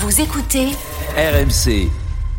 Vous écoutez RMC.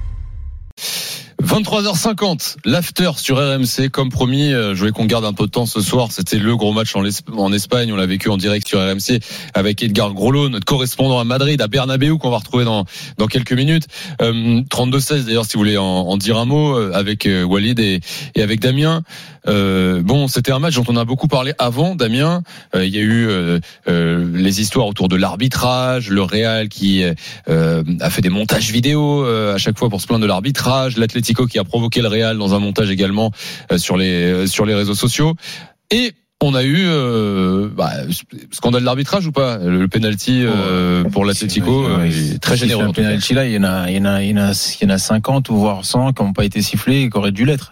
23h50, l'after sur RMC. Comme promis, je voulais qu'on garde un peu de temps ce soir. C'était le gros match en Espagne. On l'a vécu en direct sur RMC avec Edgar Grollo, notre correspondant à Madrid, à Bernabéu, qu'on va retrouver dans quelques minutes. 32-16 d'ailleurs, si vous voulez en dire un mot, avec Walid et avec Damien. Bon, c'était un match dont on a beaucoup parlé avant, Damien. Il y a eu les histoires autour de l'arbitrage, le Real qui a fait des montages vidéo à chaque fois pour se plaindre de l'arbitrage, l'Atlético qui a provoqué le Real dans un montage également sur les réseaux sociaux. Et on a eu scandale d'arbitrage ou pas, le penalty pour l'Atlético, très généreux. Le penalty là, il y en a 50 ou voire 100 qui n'ont pas été sifflés et qui auraient dû l'être.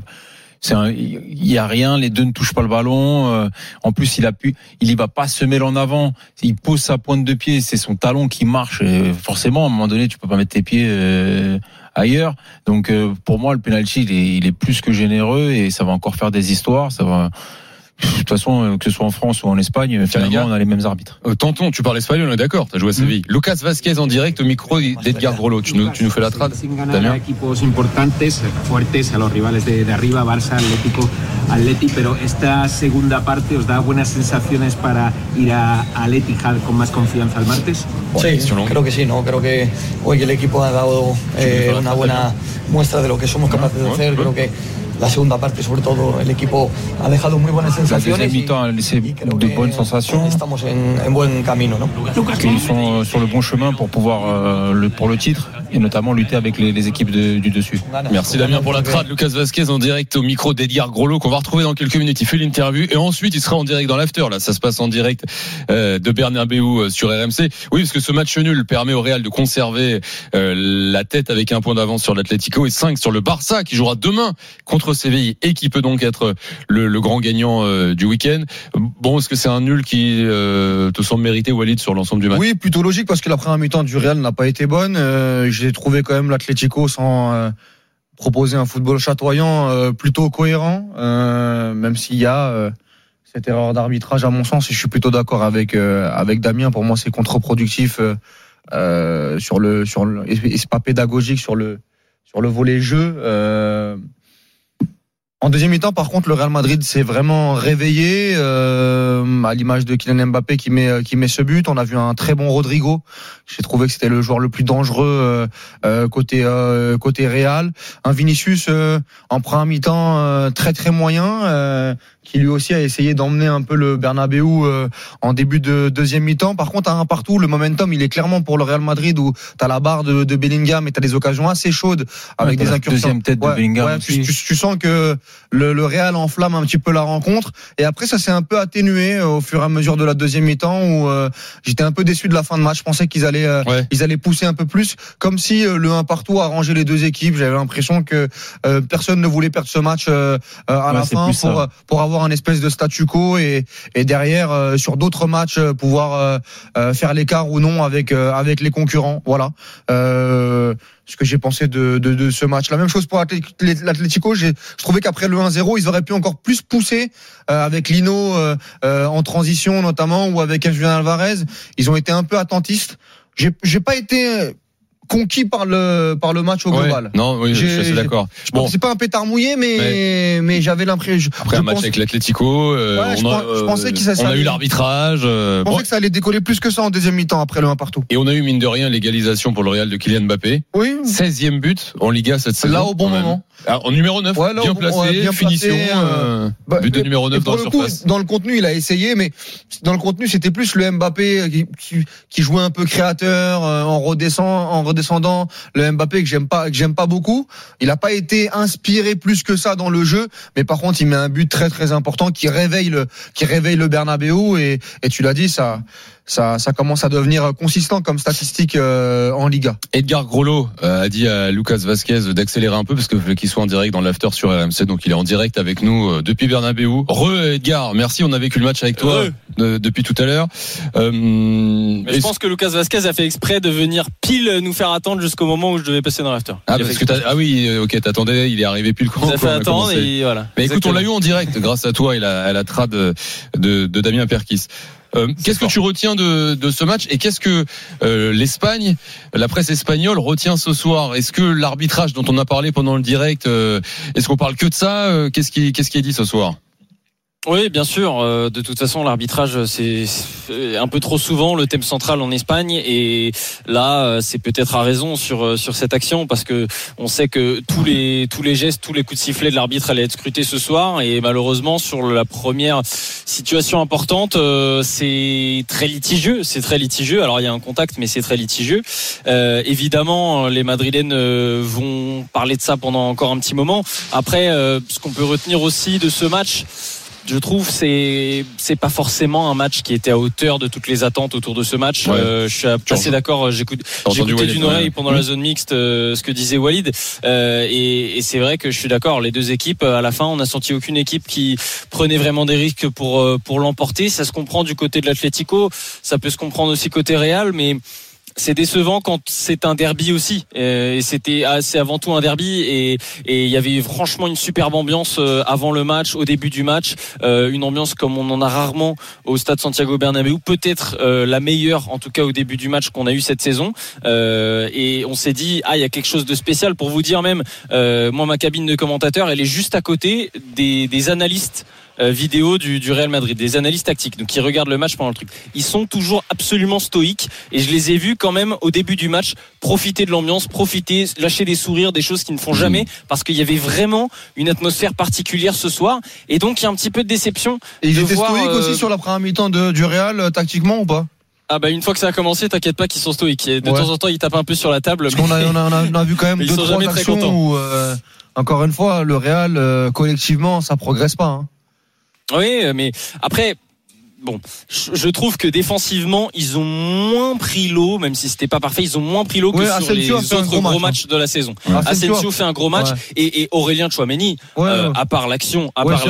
Il y a rien, les deux ne touchent pas le ballon. En plus, il y va pas semer en avant. Il pose sa pointe de pied, c'est son talon qui marche. Et forcément, à un moment donné, tu peux pas mettre tes pieds ailleurs. Donc, pour moi, le penalty, il est plus que généreux et ça va encore faire des histoires. Ça va. De toute façon, que ce soit en France ou en Espagne, finalement, on a les mêmes arbitres. Tonton, tu parles espagnol, on est d'accord, t'as joué à Séville. Lucas Vázquez en direct au micro d'Edgar Grollo. Tu nous fais la trad, Damien. Equipos importantes, fuertes, a los rivales de arriba, Barça, Atlético, Atleti, pero esta segunda parte os da buenas sensaciones para ir al Etihad con más confianza el martes. Sí, creo que sí, ¿no? Creo que hoy el equipo ha dado una buena muestra de lo que somos capaces de hacer. Creo que la segunda parte, sobre todo, el equipo ha dejado muy buenas sensaciones. La deuxième mi-temps a laissé de bonnes sensations. Estamos en buen camino, ¿no? Ils sont sur le bon chemin pour pouvoir pour le titre et notamment lutter avec les équipes du dessus. Merci Damien pour la trad. Lucas Vázquez en direct au micro d'Edgar Grollo qu'on va retrouver dans quelques minutes. Il fait l'interview et ensuite il sera en direct dans l'after. Là, ça se passe en direct de Bernabéu sur RMC. Oui, parce que ce match nul permet au Real de conserver la tête avec un point d'avance sur l'Atlético et 5 sur le Barça qui jouera demain contre Séville et qui peut donc être le grand gagnant du week-end. Bon, est-ce que c'est un nul qui te semble mérité, Walid, sur l'ensemble du match? Oui, plutôt logique parce que la première mi-temps du Real n'a pas été bonne. J'ai trouvé quand même l'Atlético sans proposer un football chatoyant plutôt cohérent, même s'il y a cette erreur d'arbitrage à mon sens, et je suis plutôt d'accord avec Damien. Pour moi, c'est contre-productif sur le et c'est pas pédagogique sur le volet jeu. En deuxième mi-temps, par contre, le Real Madrid s'est vraiment réveillé, à l'image de Kylian Mbappé qui met ce but. On a vu un très bon Rodrigo. J'ai trouvé que c'était le joueur le plus dangereux côté Real. Un Vinicius en première mi-temps très très moyen, qui lui aussi a essayé d'emmener un peu le Bernabéu en début de deuxième mi-temps. Par contre, à un partout, le momentum, il est clairement pour le Real Madrid où t'as la barre de Bellingham et t'as des occasions assez chaudes avec des incursions. Deuxième tête de Bellingham. Tu sens que le Real enflamme un petit peu la rencontre. Et après, ça s'est un peu atténué au fur et à mesure de la deuxième mi-temps où j'étais un peu déçu de la fin de match. Je pensais qu'ils allaient pousser un peu plus, comme si le 1 partout arrangeait les deux équipes. J'avais l'impression que personne ne voulait perdre ce match à la fin pour avoir un espèce de statu quo et derrière sur d'autres matchs pouvoir faire l'écart ou non avec les concurrents. Voilà ce que j'ai pensé de ce match. La même chose pour l'Atlético. Je trouvais qu'après le 1-0, ils auraient pu encore plus pousser avec Lino en transition notamment, ou avec Julián Álvarez. Ils ont été un peu attentistes. J'ai pas été conquis par le match au global. Non, oui, je suis assez d'accord. Bon, c'est pas un pétard mouillé, mais j'avais l'impression. Après un match avec l'Atlético, je pensais on a eu l'arbitrage. Je pensais que ça allait décoller plus que ça en deuxième mi-temps après le 1 partout. Et on a eu mine de rien l'égalisation pour le Real de Kylian Mbappé. Oui. 16e but en Liga cette saison. Là au bon moment. Alors, en numéro 9, bien placé, finition, but de numéro 9 dans la surface. Dans le contenu, il a essayé, mais dans le contenu, c'était plus le Mbappé qui jouait un peu créateur, en redescendant, le Mbappé que j'aime pas beaucoup. Il a pas été inspiré plus que ça dans le jeu, mais par contre, il met un but très très important qui réveille le Bernabéu et tu l'as dit, ça commence à devenir consistant comme statistique en Liga. Edgar Grollo a dit à Lucas Vázquez d'accélérer un peu parce que qu'il soit en direct dans l'after sur RMC, donc il est en direct avec nous depuis Bernabéu. Edgar, merci, on a vécu le match avec toi depuis tout à l'heure. Je pense que Lucas Vázquez a fait exprès de venir pile nous faire attendre jusqu'au moment où je devais passer dans l'after. Ok, t'attendais, il est arrivé pile quand on a fait attendre et voilà. Mais écoute, on l'a eu en direct grâce à toi et à la trad de Damien Perkis. Qu'est-ce que tu retiens de ce match et qu'est-ce que l'Espagne, la presse espagnole retient ce soir? Est-ce que l'arbitrage dont on a parlé pendant le direct, est-ce qu'on parle que de ça? Qu'est-ce qui est dit ce soir? Oui, bien sûr. De toute façon, l'arbitrage, c'est un peu trop souvent le thème central en Espagne. Et là, c'est peut-être à raison sur cette action parce que on sait que tous les gestes, tous les coups de sifflet de l'arbitre allaient être scrutés ce soir. Et malheureusement, sur la première situation importante, c'est très litigieux. Alors, il y a un contact, mais c'est très litigieux. Évidemment, les Madrilènes vont parler de ça pendant encore un petit moment. Après, ce qu'on peut retenir aussi de ce match, je trouve c'est pas forcément un match qui était à hauteur de toutes les attentes autour de ce match. Je suis assez d'accord. J'écoutais d'une oreille pendant la zone mixte ce que disait Walid et c'est vrai que je suis d'accord. Les deux équipes, à la fin, on n'a senti aucune équipe qui prenait vraiment des risques pour l'emporter. Ça se comprend du côté de l'Atlético, ça peut se comprendre aussi côté Real, mais c'est décevant quand c'est un derby aussi. Et c'est avant tout un derby et il y avait franchement une superbe ambiance avant le match, au début du match, une ambiance comme on en a rarement au stade Santiago Bernabéu, peut-être la meilleure en tout cas au début du match qu'on a eu cette saison. Et on s'est dit il y a quelque chose de spécial. Pour vous dire même, moi ma cabine de commentateur, elle est juste à côté des analystes vidéo du Real Madrid, des analystes tactiques, donc qui regardent le match pendant le truc. Ils sont toujours absolument stoïques et je les ai vus quand même au début du match profiter de l'ambiance, lâcher des sourires, des choses qu'ils ne font jamais parce qu'il y avait vraiment une atmosphère particulière ce soir et donc il y a un petit peu de déception. Et ils étaient stoïques aussi sur la première mi-temps du Real tactiquement ou pas? Une fois que ça a commencé, t'inquiète pas qu'ils sont stoïques. De temps en temps, ils tapent un peu sur la table. Parce qu'on a vu quand même 2-3 actions où, encore une fois, le Real collectivement, ça progresse pas. Hein. Oui, mais après, je trouve que défensivement, ils ont moins pris l'eau, même si c'était pas parfait, ils ont moins pris l'eau que sur les autres gros matchs de la saison. Asensio fait un gros match et Aurélien Tchouaméni, à part l'action,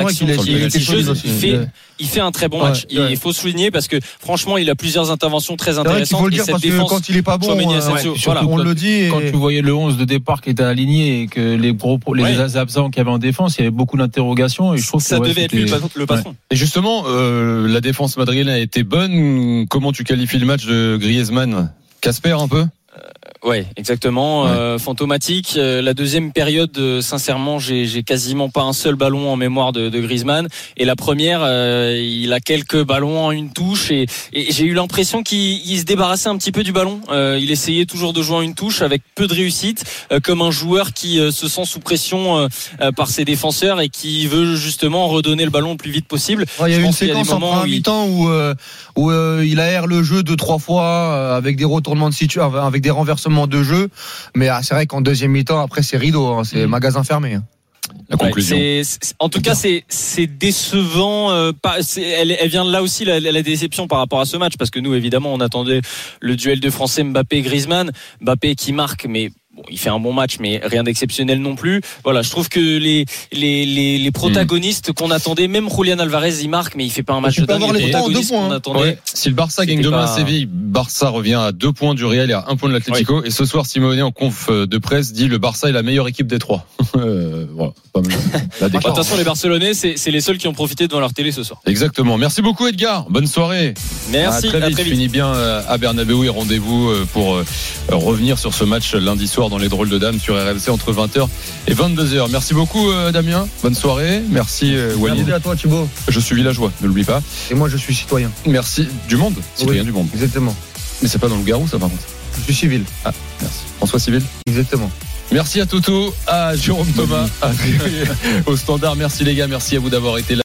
il fait un très bon match. Il faut souligner parce que franchement, il a plusieurs interventions très intéressantes. Il faut le dire parce que quand il est pas bon, on le dit. Quand tu voyais le 11 de départ qui était aligné et que les absents qu'il y avait en défense, il y avait beaucoup d'interrogations et je trouve que ça devait être lui le patron. Et justement, la défense madrilène a été bonne. Comment tu qualifies le match de Griezmann? Casper un peu? Ouais, exactement. Fantomatique. La deuxième période, sincèrement, j'ai quasiment pas un seul ballon en mémoire de Griezmann. Et la première, il a quelques ballons en une touche et j'ai eu l'impression qu'il se débarrassait un petit peu du ballon. Il essayait toujours de jouer en une touche avec peu de réussite, comme un joueur qui se sent sous pression par ses défenseurs et qui veut justement redonner le ballon le plus vite possible. Il y a eu une séquence en première mi-temps où il aère le jeu 2-3 fois avec des retournements de situation, avec des renversements de jeu, mais c'est vrai qu'en deuxième mi-temps après c'est rideau, c'est magasin fermé. La conclusion. En tout cas, c'est décevant. Elle vient de là aussi la déception par rapport à ce match, parce que nous évidemment on attendait le duel de Français Mbappé-Griezmann. Mbappé qui marque, mais il fait un bon match, mais rien d'exceptionnel non plus. Voilà, je trouve que les protagonistes qu'on attendait, même Julián Alvarez, il marque, mais il fait pas un match de dingue. Les protagonistes qu'on attendait. Si le Barça gagne demain à Séville, Barça revient à 2 points du Real et à 1 point de l'Atlético. Et ce soir, Simeone en conf de presse dit le Barça est la meilleure équipe des 3. Voilà. De toute façon, les Barcelonais, c'est les seuls qui ont profité devant leur télé ce soir. Exactement. Merci beaucoup, Edgar. Bonne soirée. Merci. À très vite. Finis bien à Bernabéu et rendez-vous pour revenir sur ce match lundi soir dans les drôles de dames sur RMC entre 20h et 22h. Merci beaucoup, Damien. Bonne soirée. Merci, Walid. Merci à toi, Thibaut. Je suis villageois, ne l'oublie pas. Et moi, je suis citoyen. Merci. Du monde. Citoyen du monde. Exactement. Mais c'est pas dans le Garou, ça, par contre. Je suis civil. Ah, merci. François Civil. Exactement. Merci à Toto, à Jérôme Thomas, au standard. Merci les gars, merci à vous d'avoir été là.